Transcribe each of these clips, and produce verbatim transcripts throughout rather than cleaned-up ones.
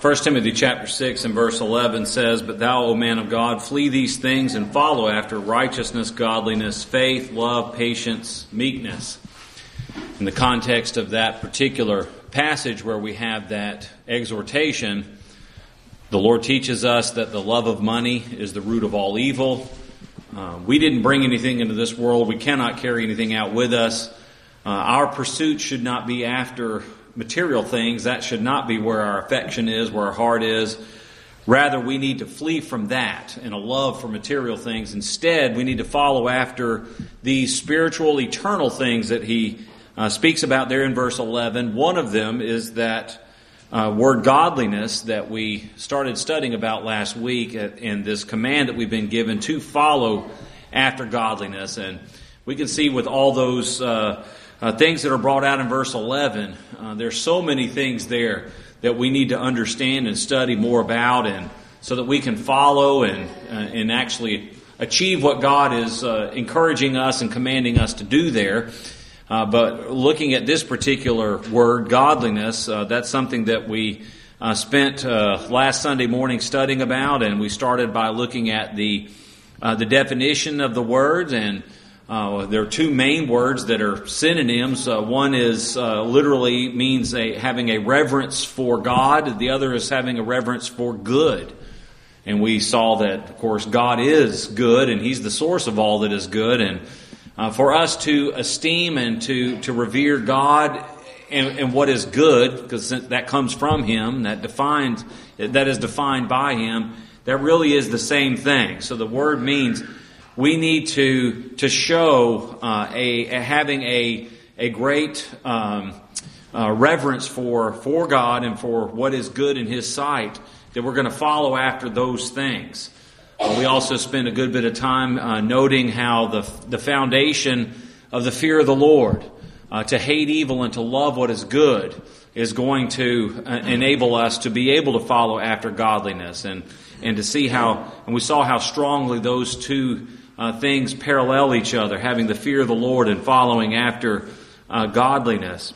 First Timothy chapter six and verse eleven says, "But thou, O man of God, flee these things and follow after righteousness, godliness, faith, love, patience, meekness." In the context of that particular passage where we have that exhortation, the Lord teaches us that the love of money is the root of all evil. Uh, we didn't bring anything into this world. We cannot carry anything out with us. Uh, our pursuit should not be after material things. That should not be where our affection is, where our heart is. Rather, we need to flee from that and a love for material things. Instead, we need to follow after these spiritual, eternal things that he uh, speaks about there in verse eleven. One of them is that uh, word godliness that we started studying about last week, and this command that we've been given to follow after godliness. And we can see with all those uh, Uh, things that are brought out in verse eleven, uh, there's so many things there that we need to understand and study more about, and so that we can follow and uh, and actually achieve what God is uh, encouraging us and commanding us to do there. Uh, but looking at this particular word, godliness, uh, that's something that we uh, spent uh, last Sunday morning studying about, and we started by looking at the uh, the definition of the words. And Uh, there are two main words that are synonyms. Uh, one is uh, literally means a, having a reverence for God. The other is having a reverence for good. And we saw that, of course, God is good, and He's the source of all that is good. And uh, for us to esteem and to, to revere God and, and what is good, because that comes from Him, that defines that is defined by Him, that really is the same thing. So the word means we need to to show uh, a, a having a a great um, uh, reverence for for God and for what is good in His sight, that we're going to follow after those things. Uh, we also spend a good bit of time uh, noting how the the foundation of the fear of the Lord, uh, to hate evil and to love what is good, is going to uh, enable us to be able to follow after godliness, and and to see how, and we saw how strongly those two Uh, things parallel each other, having the fear of the Lord and following after uh, godliness.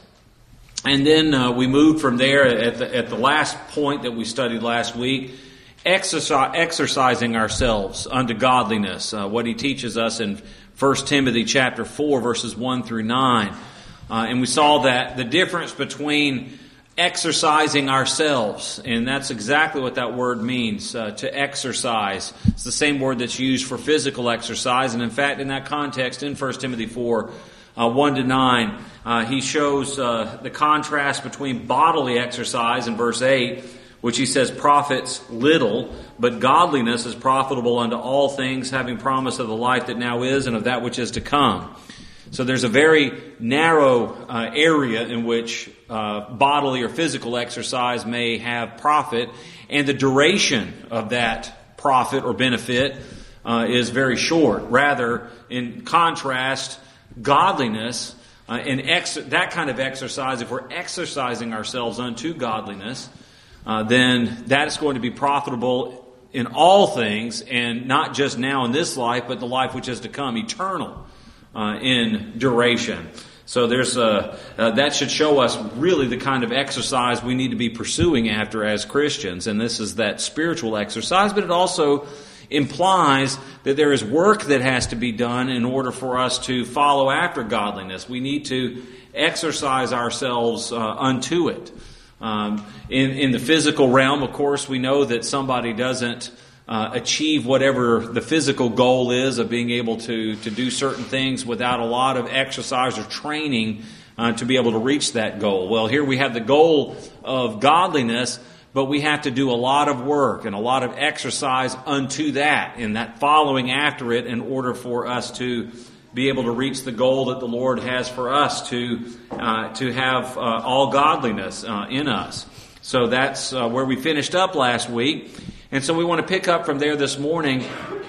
And then uh, we moved from there at the, at the last point that we studied last week, exercise, exercising ourselves unto godliness, uh, what he teaches us in First Timothy chapter four, verses one through nine. Uh, and we saw that the difference between exercising ourselves, and that's exactly what that word means, uh, to exercise. It's the same word that's used for physical exercise, and in fact, in that context, in First Timothy four, uh, one to nine, uh, he shows uh, the contrast between bodily exercise in verse eight, which he says profits little, but godliness is profitable unto all things, having promise of the life that now is and of that which is to come. So there's a very narrow uh, area in which uh, bodily or physical exercise may have profit, and the duration of that profit or benefit uh, is very short. Rather, in contrast, godliness uh, and ex- that kind of exercise, if we're exercising ourselves unto godliness, uh, then that is going to be profitable in all things, and not just now in this life, but the life which is to come, eternal. Uh, in duration. So there's a, uh, that should show us really the kind of exercise we need to be pursuing after as Christians. And this is that spiritual exercise, but it also implies that there is work that has to be done in order for us to follow after godliness. We need to exercise ourselves uh, unto it. Um, in, in the physical realm, of course, we know that somebody doesn't Uh, achieve whatever the physical goal is of being able to, to do certain things without a lot of exercise or training uh, to be able to reach that goal. Well, here we have the goal of godliness, but we have to do a lot of work and a lot of exercise unto that, and that following after it in order for us to be able to reach the goal that the Lord has for us to uh, to have uh, all godliness uh, in us. So that's uh, where we finished up last week. And so we want to pick up from there this morning.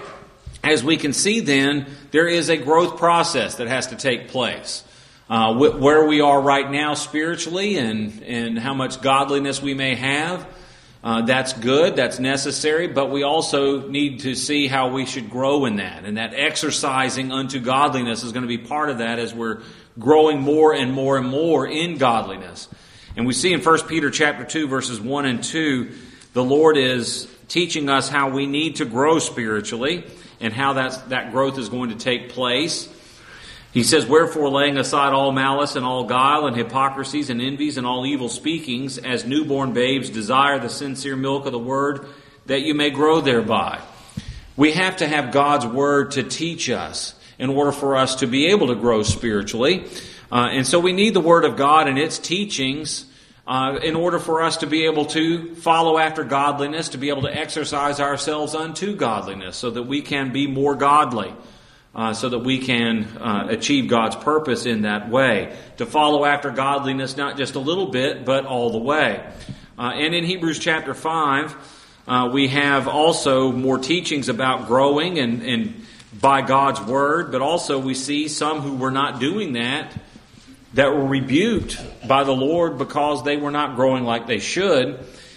As we can see then, there is a growth process that has to take place. Uh, wh- where we are right now spiritually, and, and how much godliness we may have, uh, that's good, that's necessary, but we also need to see how we should grow in that. And that exercising unto godliness is going to be part of that as we're growing more and more and more in godliness. And we see in First Peter chapter two, verses one and two, the Lord is teaching us how we need to grow spiritually and how that's, that growth is going to take place. He says, "Wherefore, laying aside all malice and all guile and hypocrisies and envies and all evil speakings, as newborn babes desire the sincere milk of the word, that you may grow thereby." We have to have God's word to teach us in order for us to be able to grow spiritually. Uh, and so we need the word of God and its teachings uh, in order for us to be able to follow after godliness, to be able to exercise ourselves unto godliness so that we can be more godly. Uh, so that we can uh, achieve God's purpose in that way. To follow after godliness, not just a little bit, but all the way. Uh, and in Hebrews chapter five, uh, we have also more teachings about growing and, and by God's word, but also we see some who were not doing that, that were rebuked by the Lord because they were not growing like they should.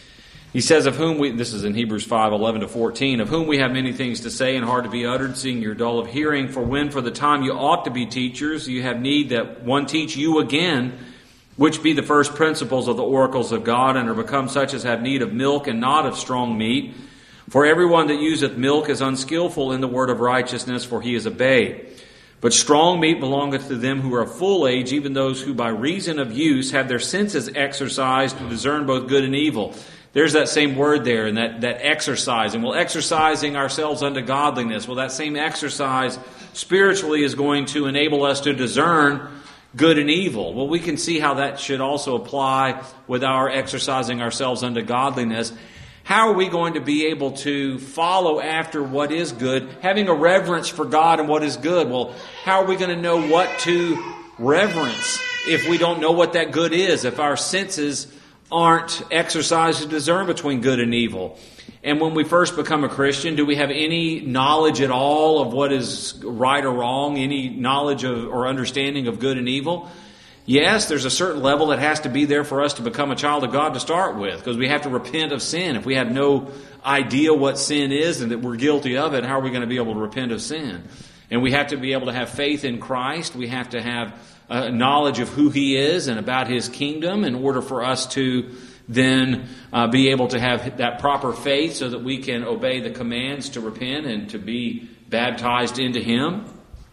He says, of whom we, this is in Hebrews five, eleven to fourteen, of whom we have many things to say and hard to be uttered, seeing you're dull of hearing. For when for the time you ought to be teachers, you have need that one teach you again, which be the first principles of the oracles of God, and are become such as have need of milk and not of strong meat. For everyone that useth milk is unskillful in the word of righteousness, for he is a babe. But strong meat belongeth to them who are of full age, even those who by reason of use have their senses exercised to discern both good and evil. There's that same word there, and that, that exercising. Well, exercising ourselves unto godliness. Well, that same exercise spiritually is going to enable us to discern good and evil. Well, we can see how that should also apply with our exercising ourselves unto godliness. How are we going to be able to follow after what is good, having a reverence for God and what is good? Well, how are we going to know what to reverence if we don't know what that good is, if our senses aren't exercised to discern between good and evil? And when we first become a Christian, do we have any knowledge at all of what is right or wrong, any knowledge of or understanding of good and evil? Yes, there's a certain level that has to be there for us to become a child of God to start with, because we have to repent of sin. If we have no idea what sin is and that we're guilty of it, how are we going to be able to repent of sin? And we have to be able to have faith in Christ. We have to have uh, knowledge of who He is and about His kingdom in order for us to then uh, be able to have that proper faith so that we can obey the commands to repent and to be baptized into Him.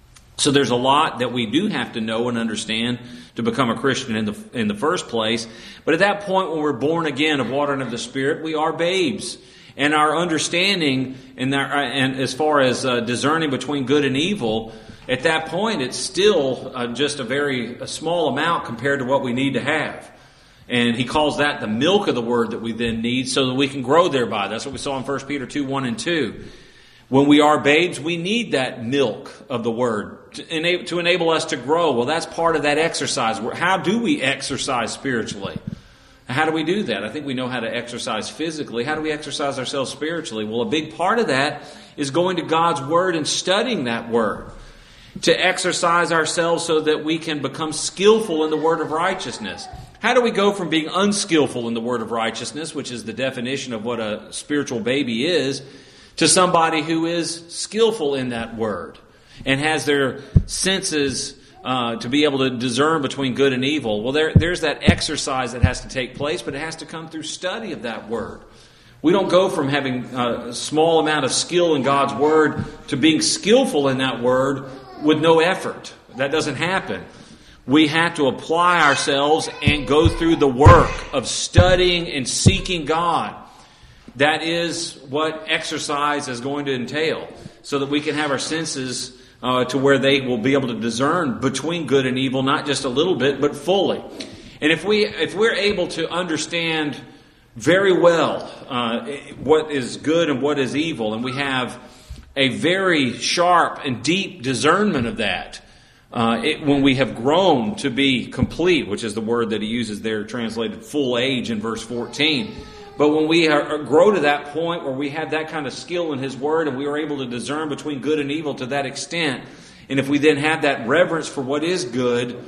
So there's a lot that we do have to know and understand to become a Christian in the in the first place. But at that point, when we're born again of water and of the Spirit, we are babes. And our understanding and, our, and as far as uh, discerning between good and evil, at that point, it's still uh, just a very a small amount compared to what we need to have. And he calls that the milk of the Word that we then need so that we can grow thereby. That's what we saw in First Peter two, one and two. When we are babes, we need that milk of the Word to enable, to enable us to grow. Well, that's part of that exercise. How do we exercise spiritually? How do we do that? I think we know how to exercise physically. How do we exercise ourselves spiritually? Well, a big part of that is going to God's Word and studying that Word to exercise ourselves so that we can become skillful in the Word of righteousness. How do we go from being unskillful in the Word of righteousness, which is the definition of what a spiritual baby is, to somebody who is skillful in that Word and has their senses uh, to be able to discern between good and evil? Well, there, there's that exercise that has to take place, but it has to come through study of that Word. We don't go from having a small amount of skill in God's Word to being skillful in that Word with no effort. That doesn't happen. We have to apply ourselves and go through the work of studying and seeking God. That is what exercise is going to entail, so that we can have our senses uh, to where they will be able to discern between good and evil, not just a little bit, but fully. And if we if we're able to understand very well uh, what is good and what is evil, and we have a very sharp and deep discernment of that, uh, it, when we have grown to be complete, which is the word that he uses there, translated full age in verse fourteen. But when we are, grow to that point where we have that kind of skill in His Word and we are able to discern between good and evil to that extent, and if we then have that reverence for what is good,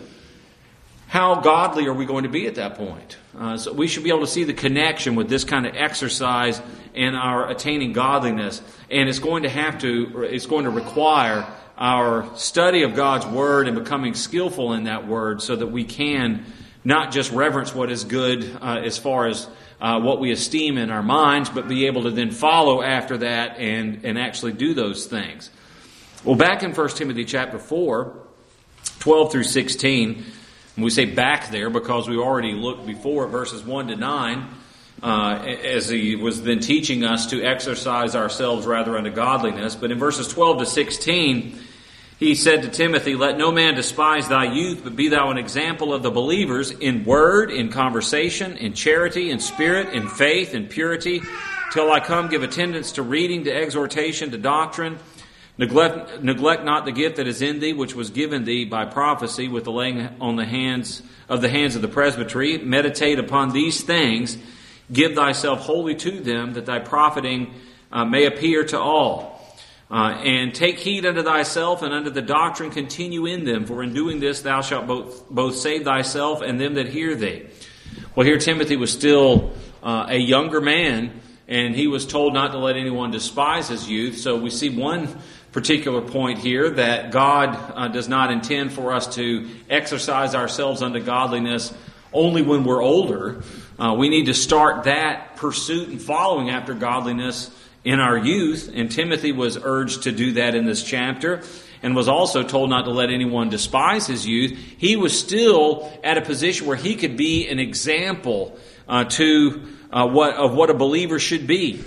how godly are we going to be at that point? Uh, so we should be able to see the connection with this kind of exercise and our attaining godliness. And it's going to have to, it's going to require our study of God's Word and becoming skillful in that Word so that we can not just reverence what is good uh, as far as uh, what we esteem in our minds, but be able to then follow after that and, and actually do those things. Well, back in First Timothy chapter four, twelve through sixteen, and we say back there because we already looked before at verses one to nine, uh, as he was then teaching us to exercise ourselves rather unto godliness. But in verses twelve to sixteen, he said to Timothy, "Let no man despise thy youth, but be thou an example of the believers in word, in conversation, in charity, in spirit, in faith, in purity. Till I come, give attendance to reading, to exhortation, to doctrine. Neglect, neglect not the gift that is in thee, which was given thee by prophecy with the laying on the hands of the hands of the presbytery. Meditate upon these things. Give thyself wholly to them, that thy profiting uh, may appear to all. Uh, and take heed unto thyself and unto the doctrine, continue in them. For in doing this thou shalt both, both save thyself and them that hear thee." Well, here Timothy was still uh, a younger man, and he was told not to let anyone despise his youth. So we see one particular point here, that God uh, does not intend for us to exercise ourselves unto godliness only when we're older. Uh, we need to start that pursuit and following after godliness in our youth. And Timothy was urged to do that in this chapter, and was also told not to let anyone despise his youth. He was still at a position where he could be an example uh, to uh, what of what a believer should be.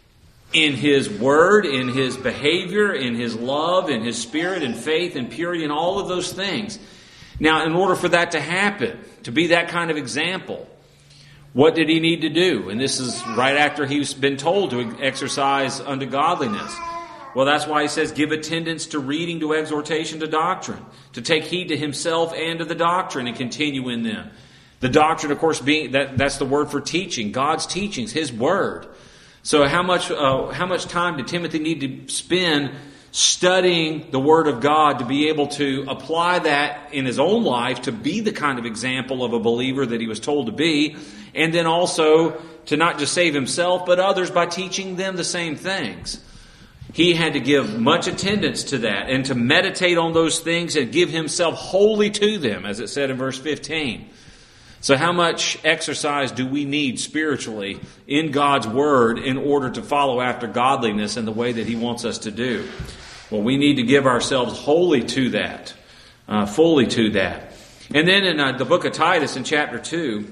In his word, in his behavior, in his love, in his spirit, in faith, in purity, and all of those things. Now, in order for that to happen, to be that kind of example, what did he need to do? And this is right after he's been told to exercise unto godliness. Well, that's why he says, give attendance to reading, to exhortation, to doctrine, to take heed to himself and to the doctrine and continue in them. The doctrine, of course, being that, that's the word for teaching, God's teachings, his word. So how much uh, how much time did Timothy need to spend studying the Word of God to be able to apply that in his own life to be the kind of example of a believer that he was told to be, and then also to not just save himself but others by teaching them the same things? He had to give much attendance to that and to meditate on those things and give himself wholly to them, as it said in verse fifteen. So how much exercise do we need spiritually in God's Word in order to follow after godliness in the way that He wants us to do? Well, we need to give ourselves wholly to that, uh, fully to that. And then in uh, the book of Titus in chapter two,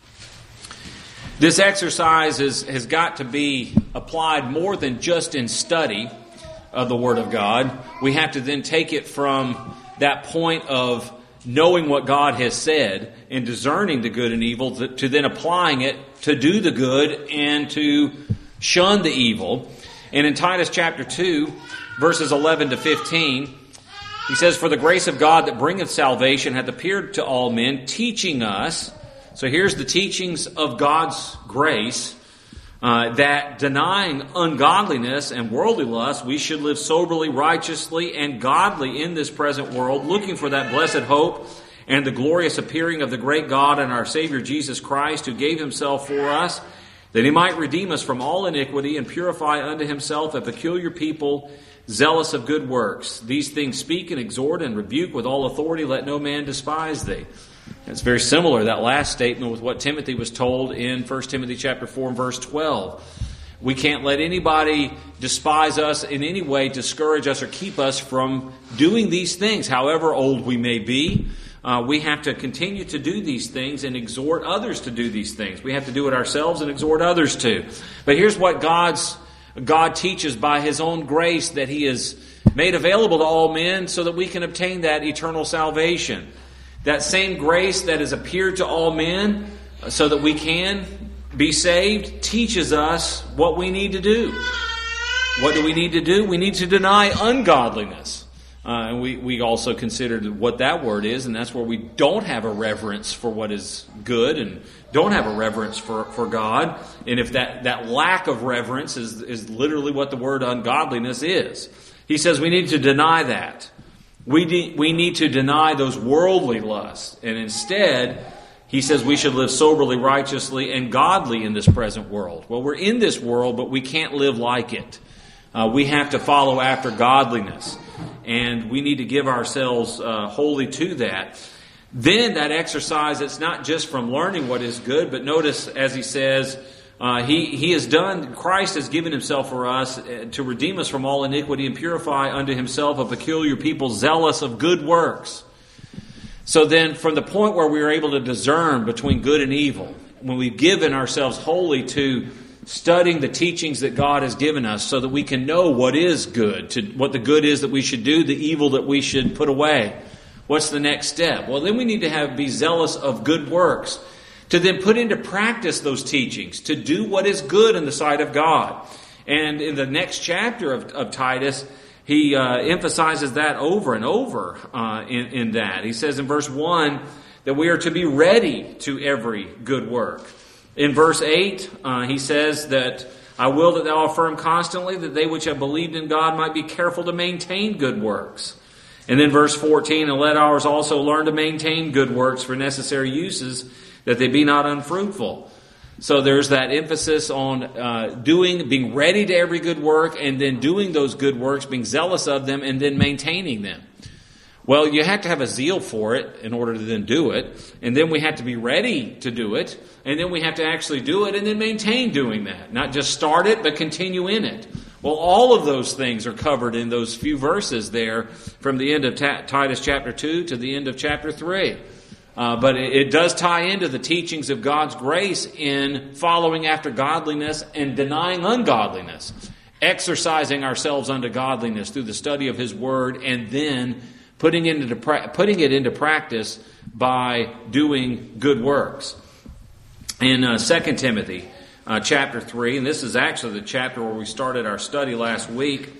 this exercise is, has got to be applied more than just in study of the Word of God. We have to then take it from that point of knowing what God has said and discerning the good and evil, to then applying it to do the good and to shun the evil. And in Titus chapter two, verses eleven to fifteen, he says, "For the grace of God that bringeth salvation hath appeared to all men, teaching us," so here's the teachings of God's grace, uh, "that denying ungodliness and worldly lust, we should live soberly, righteously, and godly in this present world, looking for that blessed hope and the glorious appearing of the great God and our Savior Jesus Christ, who gave himself for us, that he might redeem us from all iniquity and purify unto himself a peculiar people, zealous of good works. These things speak and exhort and rebuke with all authority. Let no man despise thee." It's very similar, that last statement, with what Timothy was told in First Timothy chapter four and verse twelve. We can't let anybody despise us in any way, discourage us, or keep us from doing these things. However old we may be, uh, we have to continue to do these things and exhort others to do these things. We have to do it ourselves and exhort others to. But here's what God's God teaches by His own grace that He has made available to all men so that we can obtain that eternal salvation. That same grace that has appeared to all men so that we can be saved teaches us what we need to do. What do we need to do? We need to deny ungodliness. Uh, and we, we also considered what that word is, and that's where we don't have a reverence for what is good and don't have a reverence for, for God. And if that, that lack of reverence is, is literally what the word ungodliness is. He says we need to deny that. We, de- we need to deny those worldly lusts. And instead, he says we should live soberly, righteously, and godly in this present world. Well, we're in this world, but we can't live like it. Uh, we have to follow after godliness. And we need to give ourselves uh, wholly to that. Then that exercise, it's not just from learning what is good, but notice as he says, uh, he, he has done, Christ has given himself for us to redeem us from all iniquity and purify unto himself a peculiar people zealous of good works. So then from the point where we are able to discern between good and evil, when we've given ourselves wholly to studying the teachings that God has given us so that we can know what is good, to what the good is that we should do, the evil that we should put away. What's the next step? Well, then we need to have be zealous of good works, to then put into practice those teachings, to do what is good in the sight of God. And in the next chapter of, of Titus, he uh, emphasizes that over and over uh, in, in that. He says in verse one that we are to be ready to every good work. In verse eight, uh, he says that, I will that thou affirm constantly that they which have believed in God might be careful to maintain good works. And then verse fourteen, and let ours also learn to maintain good works for necessary uses, that they be not unfruitful. So there's that emphasis on uh, doing, being ready to every good work, and then doing those good works, being zealous of them, and then maintaining them. Well, you have to have a zeal for it in order to then do it. And then we have to be ready to do it. And then we have to actually do it and then maintain doing that. Not just start it, but continue in it. Well, all of those things are covered in those few verses there from the end of Ta- Titus chapter two to the end of chapter three. Uh, but it, it does tie into the teachings of God's grace in following after godliness and denying ungodliness. Exercising ourselves unto godliness through the study of His Word, and then putting it into, putting it into practice by doing good works. In uh, Second Timothy uh, chapter three, and this is actually the chapter where we started our study last week,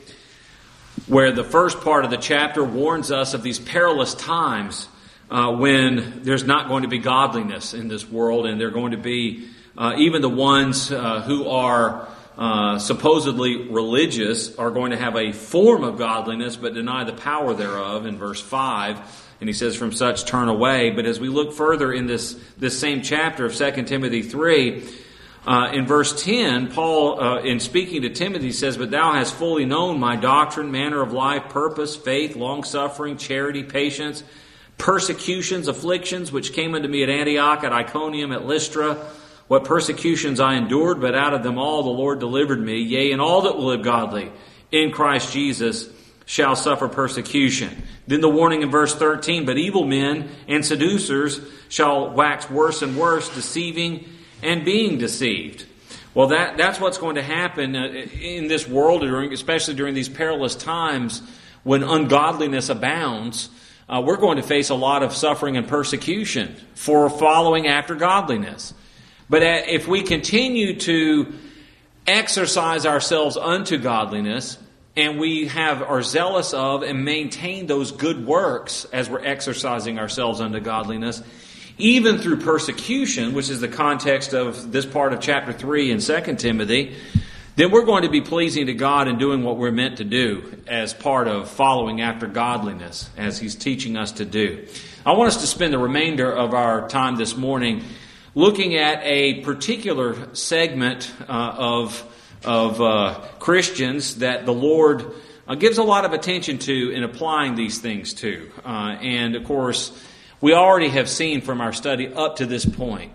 where the first part of the chapter warns us of these perilous times uh, when there's not going to be godliness in this world, and they're going to be uh, even the ones uh, who are Uh, supposedly religious are going to have a form of godliness but deny the power thereof in verse five. And he says, from such turn away. But as we look further in this, this same chapter of Second Timothy three, uh, in verse ten, Paul, uh, in speaking to Timothy, says, but thou hast fully known my doctrine, manner of life, purpose, faith, long-suffering, charity, patience, persecutions, afflictions, which came unto me at Antioch, at Iconium, at Lystra, what persecutions I endured, but out of them all the Lord delivered me. Yea, and all that will live godly in Christ Jesus shall suffer persecution. Then the warning in verse thirteen, but evil men and seducers shall wax worse and worse, deceiving and being deceived. Well, that, that's what's going to happen in this world, during, especially during these perilous times when ungodliness abounds. Uh, we're going to face a lot of suffering and persecution for following after godliness. But if we continue to exercise ourselves unto godliness, and we have are zealous of and maintain those good works as we're exercising ourselves unto godliness, even through persecution, which is the context of this part of chapter three in Second Timothy, then we're going to be pleasing to God and doing what we're meant to do as part of following after godliness, as He's teaching us to do. I want us to spend the remainder of our time this morning looking at a particular segment uh, of of uh, Christians that the Lord uh, gives a lot of attention to in applying these things to. Uh, and of course, we already have seen from our study up to this point,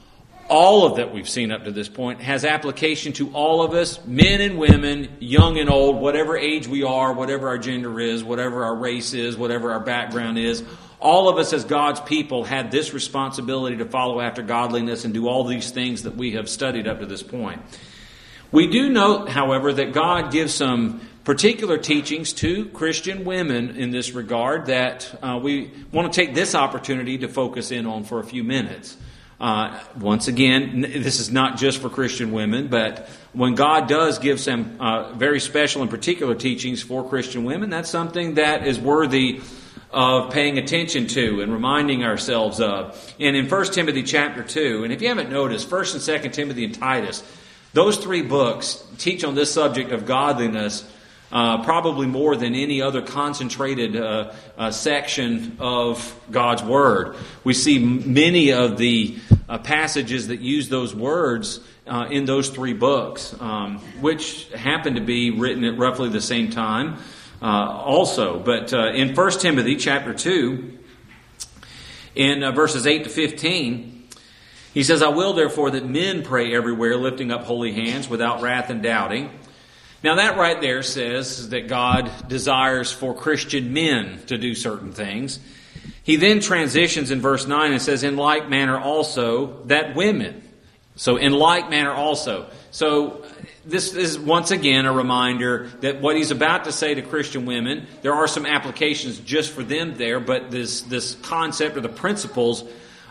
all of that we've seen up to this point has application to all of us, men and women, young and old, whatever age we are, whatever our gender is, whatever our race is, whatever our background is. All of us as God's people had this responsibility to follow after godliness and do all these things that we have studied up to this point. We do note, however, that God gives some particular teachings to Christian women in this regard that uh, we want to take this opportunity to focus in on for a few minutes. Uh, once again, this is not just for Christian women, but when God does give some uh, very special and particular teachings for Christian women, that's something that is worthy of paying attention to and reminding ourselves of. And in First Timothy chapter two, and if you haven't noticed, First and Second Timothy and Titus, those three books teach on this subject of godliness uh, probably more than any other concentrated uh, uh, section of God's Word. We see many of the uh, passages that use those words uh, in those three books, um, which happen to be written at roughly the same time. Uh, also, but uh, in First Timothy chapter two, In uh, verses eight to fifteen, he says, I will therefore that men pray everywhere, lifting up holy hands without wrath and doubting. Now that right there says that God desires for Christian men to do certain things. He then transitions in verse nine and says, in like manner also that women. So in like manner also. So this is once again a reminder that what he's about to say to Christian women, there are some applications just for them there, but this, this concept or the principles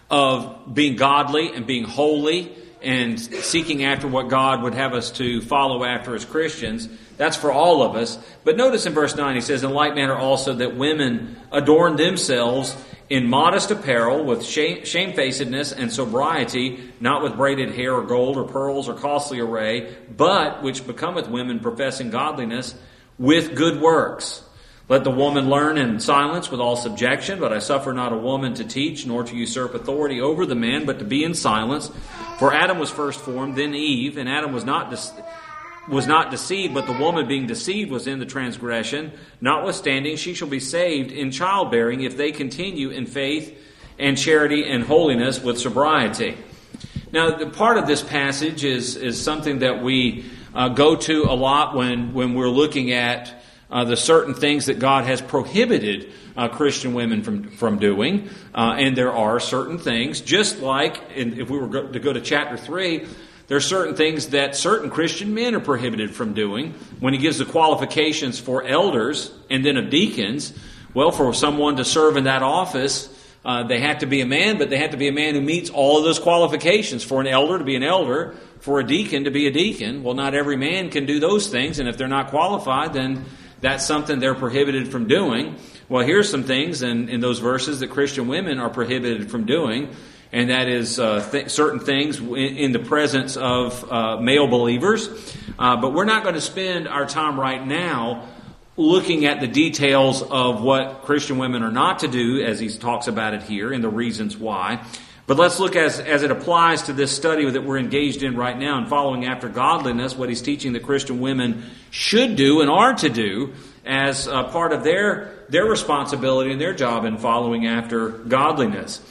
of being godly and being holy and seeking after what God would have us to follow after as Christians, that's for all of us. But notice in verse nine, he says, in like manner also that women adorn themselves in modest apparel with shame, shamefacedness and sobriety, not with braided hair or gold or pearls or costly array, but which becometh women professing godliness with good works. Let the woman learn in silence with all subjection, but I suffer not a woman to teach, nor to usurp authority over the man, but to be in silence. For Adam was first formed, then Eve, and Adam was not de- was not deceived, but the woman being deceived was in the transgression. Notwithstanding, she shall be saved in childbearing if they continue in faith and charity and holiness with sobriety. Now, the part of this passage is, is something that we uh, go to a lot when, when we're looking at Uh, the certain things that God has prohibited uh, Christian women from from doing, uh, and there are certain things, just like in, if we were go, to go to chapter three, there are certain things that certain Christian men are prohibited from doing. When he gives the qualifications for elders and then of deacons, well, for someone to serve in that office, uh, they have to be a man, but they have to be a man who meets all of those qualifications. For an elder to be an elder, for a deacon to be a deacon, well, not every man can do those things, and if they're not qualified, then that's something they're prohibited from doing. Well, here's some things in, in those verses that Christian women are prohibited from doing, and that is uh, th- certain things in, in the presence of uh, male believers. Uh, but we're not going to spend our time right now looking at the details of what Christian women are not to do, as he talks about it here, and the reasons why. But let's look as, as it applies to this study that we're engaged in right now and following after godliness, what he's teaching that Christian women should do and are to do as a part of their, their responsibility and their job in following after godliness.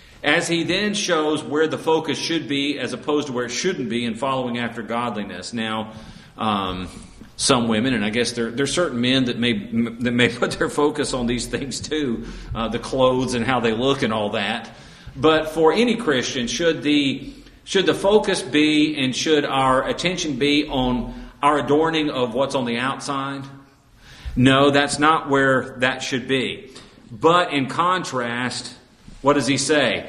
As he then shows where the focus should be as opposed to where it shouldn't be in following after godliness. Now, um, some women, and I guess there, there are certain men that may that may put their focus on these things too, uh, the clothes and how they look and all that. But for any Christian, should the should the focus be and should our attention be on our adorning of what's on the outside? No, that's not where that should be. But in contrast, what does he say?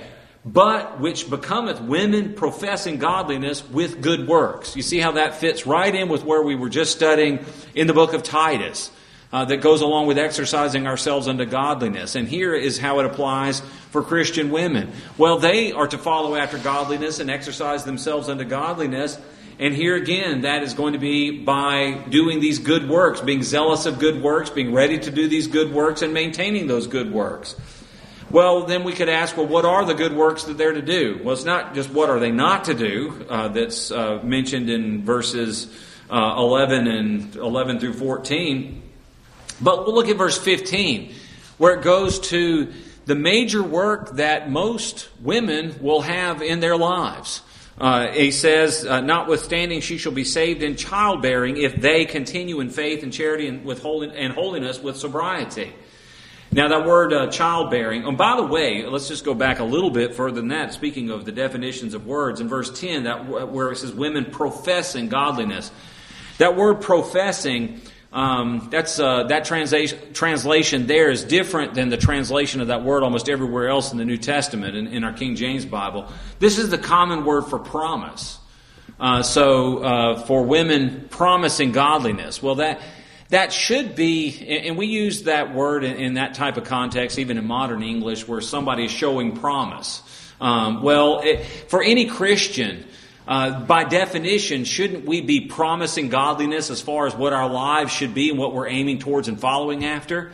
But which becometh women professing godliness with good works. You see how that fits right in with where we were just studying in the book of Titus. Uh, that goes along with exercising ourselves unto godliness. And here is how it applies for Christian women. Well, they are to follow after godliness and exercise themselves unto godliness. And here again, that is going to be by doing these good works, being zealous of good works, being ready to do these good works, and maintaining those good works. Well, then we could ask, well, what are the good works that they're to do? Well, it's not just what are they not to do uh, that's uh, mentioned in verses uh, eleven and eleven through fourteen. But we'll look at verse fifteen, where it goes to the major work that most women will have in their lives. Uh, he says, uh, notwithstanding, she shall be saved in childbearing if they continue in faith and charity and with holi- and holiness with sobriety. Now that word uh, childbearing, and by the way, let's just go back a little bit further than that. Speaking of the definitions of words, in verse ten, that where it says women professing godliness. That word professing, Um, that's uh, that translation translation there is different than the translation of that word almost everywhere else in the New Testament in, in our King James Bible. This is the common word for promise. Uh, so uh, for women promising godliness, well that that should be, and we use that word in, in that type of context, even in modern English, where somebody is showing promise. Um, well, it, for any Christian. Uh, by definition, shouldn't we be promising godliness as far as what our lives should be and what we're aiming towards and following after?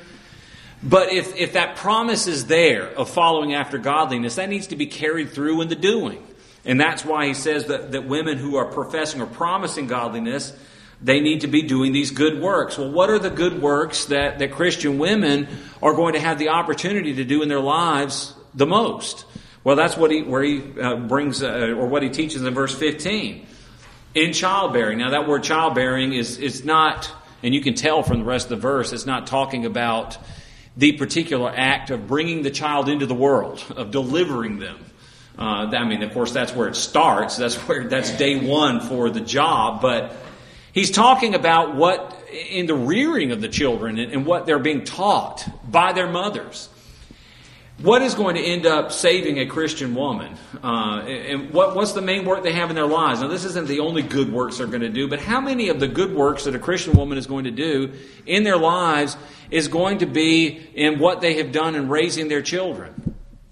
But if, if that promise is there of following after godliness, that needs to be carried through in the doing. And that's why he says that, that women who are professing or promising godliness, they need to be doing these good works. Well, what are the good works that, that Christian women are going to have the opportunity to do in their lives the most? Well, that's what he where he uh, brings, uh, or what he teaches in verse fifteen. In childbearing. Now, that word childbearing is is not, and you can tell from the rest of the verse, it's not talking about the particular act of bringing the child into the world, of delivering them. Uh, I mean, of course, that's where it starts. That's where that's day one for the job. But he's talking about what in the rearing of the children and, and what they're being taught by their mothers. What is going to end up saving a Christian woman? Uh, and what, what's the main work they have in their lives? Now, this isn't the only good works they're going to do, but how many of the good works that a Christian woman is going to do in their lives is going to be in what they have done in raising their children?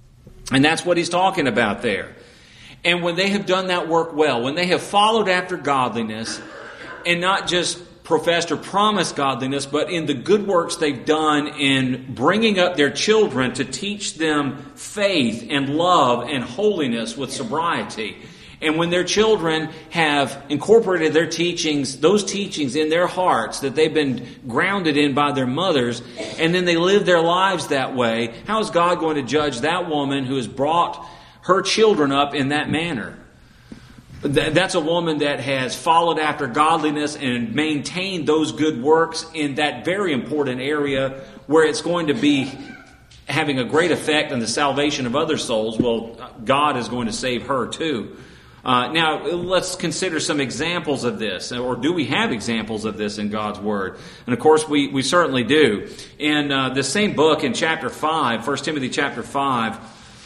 And that's what he's talking about there. And when they have done that work well, when they have followed after godliness and not just professed or promised godliness, but in the good works they've done in bringing up their children to teach them faith and love and holiness with sobriety. And when their children have incorporated their teachings, those teachings in their hearts that they've been grounded in by their mothers, and then they live their lives that way, how is God going to judge that woman who has brought her children up in that manner? That's a woman that has followed after godliness and maintained those good works in that very important area where it's going to be having a great effect on the salvation of other souls. Well, God is going to save her too. Uh, now, let's consider some examples of this. Or do we have examples of this in God's Word? And of course, we, we certainly do. In uh, the same book, in chapter five, First Timothy chapter five,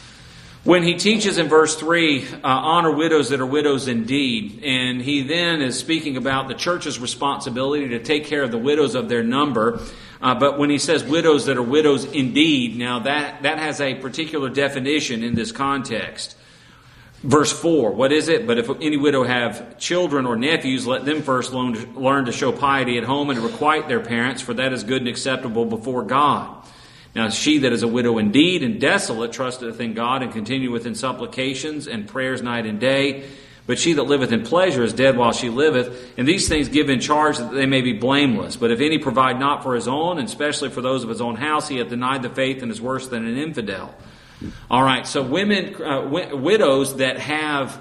when he teaches in verse three, uh, honor widows that are widows indeed, and he then is speaking about the church's responsibility to take care of the widows of their number. Uh, but when he says widows that are widows indeed, now that, that has a particular definition in this context. Verse four, what is it? But if any widow have children or nephews, let them first learn to show piety at home and to requite their parents, for that is good and acceptable before God. Now she that is a widow indeed and desolate trusteth in God and continueth in supplications and prayers night and day. But she that liveth in pleasure is dead while she liveth. And these things give in charge that they may be blameless. But if any provide not for his own, and especially for those of his own house, he hath denied the faith and is worse than an infidel. All right, so women, uh, w- widows that have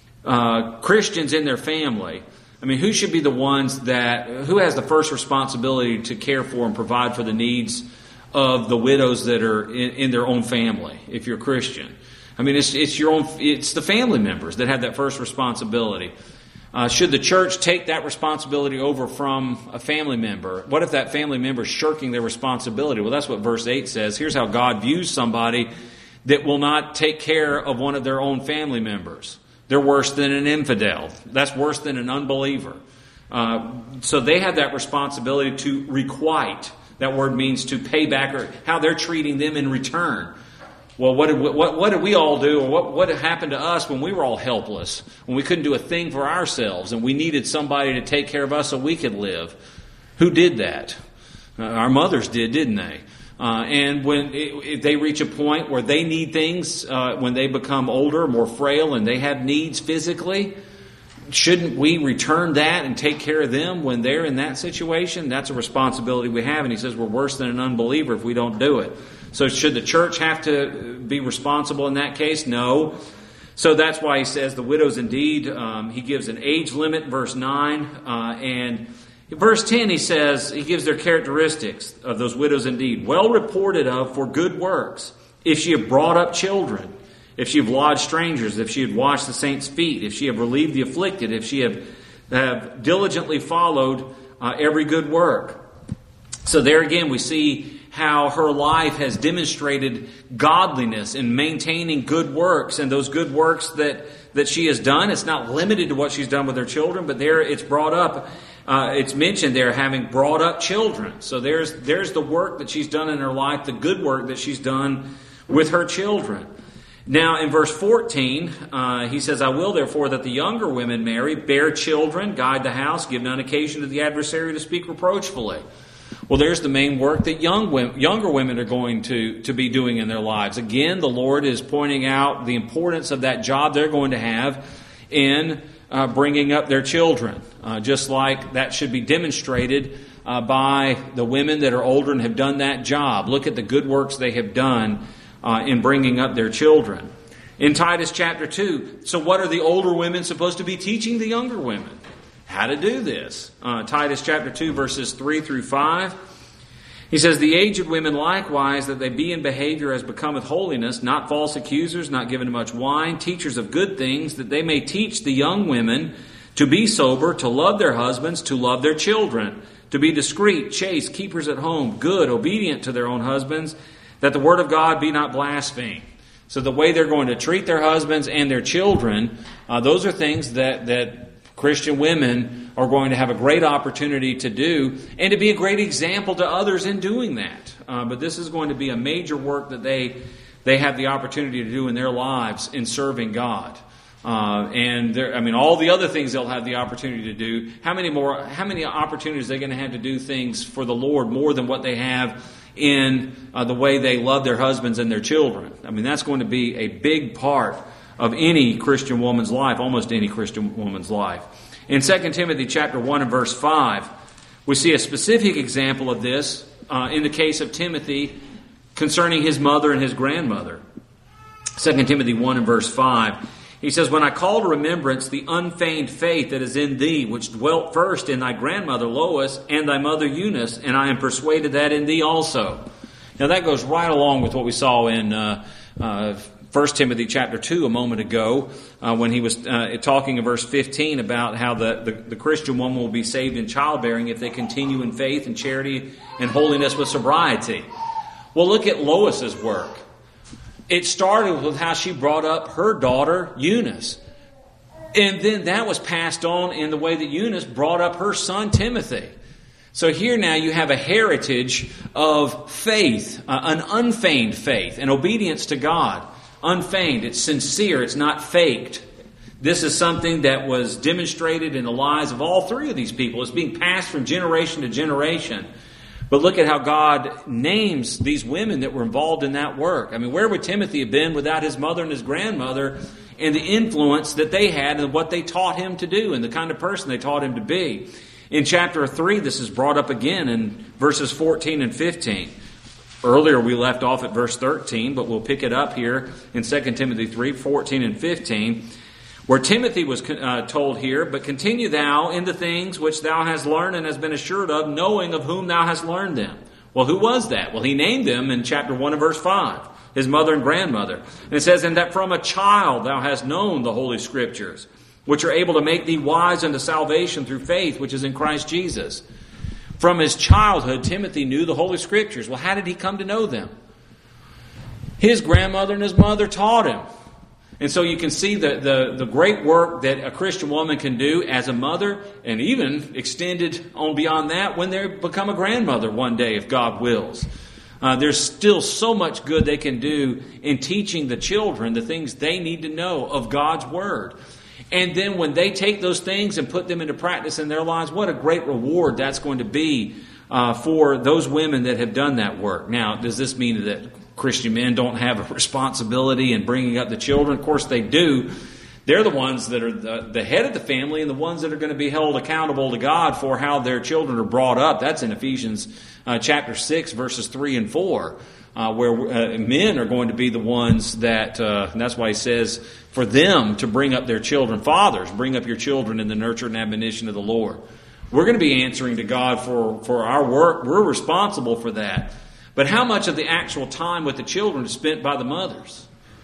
uh, Christians in their family, I mean, who should be the ones that, who has the first responsibility to care for and provide for the needs of the widows that are in, in their own family, if you're a Christian? I mean, it's, it's your own, it's the family members that have that first responsibility. Uh, should the church take that responsibility over from a family member? What if that family member is shirking their responsibility? Well, that's what verse eight says. Here's how God views somebody that will not take care of one of their own family members. They're worse than an infidel. That's worse than an unbeliever. Uh, so they have that responsibility to requite. That word means to pay back, or how they're treating them in return. Well, what did we, what, what did we all do, or what, what happened to us when we were all helpless, when we couldn't do a thing for ourselves, and we needed somebody to take care of us so we could live? Who did that? Uh, our mothers did, didn't they? Uh, and when it, if they reach a point where they need things, uh, when they become older, more frail, and they have needs physically, shouldn't we return that and take care of them when they're in that situation? That's a responsibility we have. And he says we're worse than an unbeliever if we don't do it. So should the church have to be responsible in that case? No. So that's why he says the widows indeed. Um, he gives an age limit, verse nine. Uh, and in verse ten he says, he gives their characteristics of those widows indeed. Well reported of for good works, if she have brought up children, if she have lodged strangers, if she have washed the saints' feet, if she have relieved the afflicted, if she have, have diligently followed uh, every good work. So there again we see how her life has demonstrated godliness in maintaining good works, and those good works that, that she has done, it's not limited to what she's done with her children, but there it's brought up, uh, it's mentioned there having brought up children. So there's, there's the work that she's done in her life, the good work that she's done with her children. Now, in verse fourteen, uh, he says, I will therefore that the younger women marry, bear children, guide the house, give none occasion to the adversary to speak reproachfully. Well, there's the main work that young women, younger women are going to, to be doing in their lives. Again, the Lord is pointing out the importance of that job they're going to have in uh, bringing up their children. Uh, just like that should be demonstrated uh, by the women that are older and have done that job. Look at the good works they have done uh, in bringing up their children. In Titus chapter two, so what are the older women supposed to be teaching the younger women? How to do this. Uh, Titus chapter two, verses three through five. He says, the aged women likewise, that they be in behavior as becometh holiness, not false accusers, not given to much wine, teachers of good things, that they may teach the young women to be sober, to love their husbands, to love their children, to be discreet, chaste, keepers at home, good, obedient to their own husbands, that the word of God be not blasphemed. So the way they're going to treat their husbands and their children, uh, those are things that, that Christian women are going to have a great opportunity to do and to be a great example to others in doing that. Uh, but this is going to be a major work that they they have the opportunity to do in their lives in serving God. Uh, and there, I mean, all the other things they'll have the opportunity to do. How many more? How many opportunities are they going to have to do things for the Lord more than what they have in uh, the way they love their husbands and their children? I mean, that's going to be a big part of any Christian woman's life, almost any Christian woman's life. In Second Timothy chapter one and verse five, we see a specific example of this uh, in the case of Timothy concerning his mother and his grandmother. Second Timothy one and verse five, he says, when I call to remembrance the unfeigned faith that is in thee, which dwelt first in thy grandmother Lois and thy mother Eunice, and I am persuaded that in thee also. Now that goes right along with what we saw in uh, uh, First Timothy chapter two a moment ago, uh, when he was uh, talking in verse fifteen about how the, the, the Christian woman will be saved in childbearing if they continue in faith and charity and holiness with sobriety. Well, look at Lois's work. It started with how she brought up her daughter Eunice. And then that was passed on in the way that Eunice brought up her son Timothy. So here now you have a heritage of faith, uh, an unfeigned faith, and obedience to God. Unfeigned, it's sincere, it's not faked. This is something that was demonstrated in the lives of all three of these people. It's being passed from generation to generation. But look at how God names these women that were involved in that work. I mean, where would Timothy have been without his mother and his grandmother and the influence that they had and what they taught him to do and the kind of person they taught him to be? In chapter three, this is brought up again in verses fourteen and fifteen. Earlier we left off at verse thirteen, but we'll pick it up here in Second Timothy three, fourteen and fifteen, where Timothy was uh, told here, but continue thou in the things which thou hast learned and hast been assured of, knowing of whom thou hast learned them. Well, who was that? Well, he named them in chapter one and verse five, his mother and grandmother. And it says, and that from a child thou hast known the Holy Scriptures, which are able to make thee wise unto salvation through faith, which is in Christ Jesus. From his childhood, Timothy knew the Holy Scriptures. Well, how did he come to know them? His grandmother and his mother taught him. And so you can see the, the, the great work that a Christian woman can do as a mother, and even extended on beyond that when they become a grandmother one day, if God wills. Uh, there's still so much good they can do in teaching the children the things they need to know of God's Word. And then when they take those things and put them into practice in their lives, what a great reward that's going to be uh, for those women that have done that work. Now, does this mean that Christian men don't have a responsibility in bringing up the children? Of course they do. They're the ones that are the, the head of the family and the ones that are going to be held accountable to God for how their children are brought up. That's in Ephesians uh, chapter six, verses three and four. Uh, where uh, men are going to be the ones that, uh, and that's why he says, for them to bring up their children. Fathers, bring up your children in the nurture and admonition of the Lord. We're going to be answering to God for, for our work. We're responsible for that. But how much of the actual time with the children is spent by the mothers?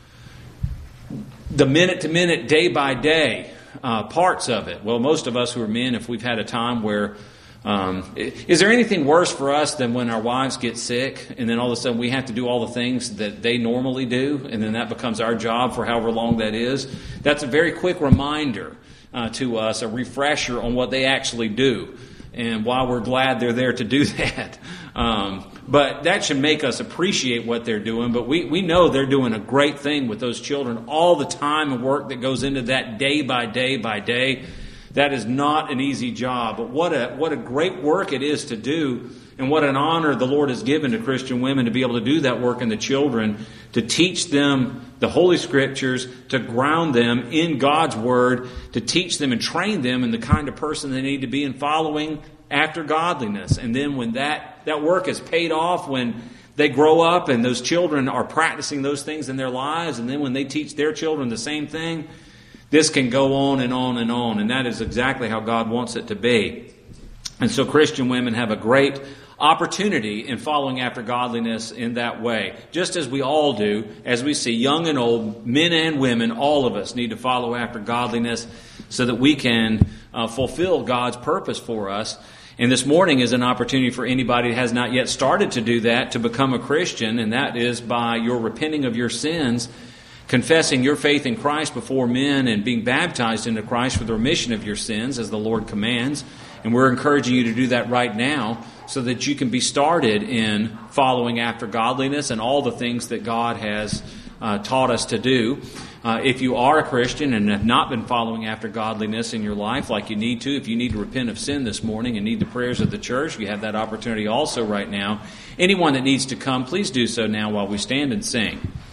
The minute-to-minute, day-by-day uh, parts of it. Well, most of us who are men, if we've had a time where Um, is there anything worse for us than when our wives get sick and then all of a sudden we have to do all the things that they normally do and then that becomes our job for however long that is? That's a very quick reminder uh, to us, a refresher on what they actually do and why we're glad they're there to do that. Um, but that should make us appreciate what they're doing. But we, we know they're doing a great thing with those children. All the time and work that goes into that day by day by day. That is not an easy job, but what a what a great work it is to do, and what an honor the Lord has given to Christian women to be able to do that work in the children, to teach them the Holy Scriptures, to ground them in God's Word, to teach them and train them in the kind of person they need to be in following after godliness. And then when that, that work is paid off, when they grow up and those children are practicing those things in their lives, and then when they teach their children the same thing, this can go on and on and on, and that is exactly how God wants it to be. And so Christian women have a great opportunity in following after godliness in that way. Just as we all do, as we see young and old, men and women, all of us need to follow after godliness so that we can uh, fulfill God's purpose for us. And this morning is an opportunity for anybody who has not yet started to do that to become a Christian, and that is by your repenting of your sins, confessing your faith in Christ before men, and being baptized into Christ for the remission of your sins as the Lord commands. And we're encouraging you to do that right now so that you can be started in following after godliness and all the things that God has uh, taught us to do. Uh, if you are a Christian and have not been following after godliness in your life like you need to, if you need to repent of sin this morning and need the prayers of the church, you have that opportunity also right now. Anyone that needs to come, please do so now while we stand and sing.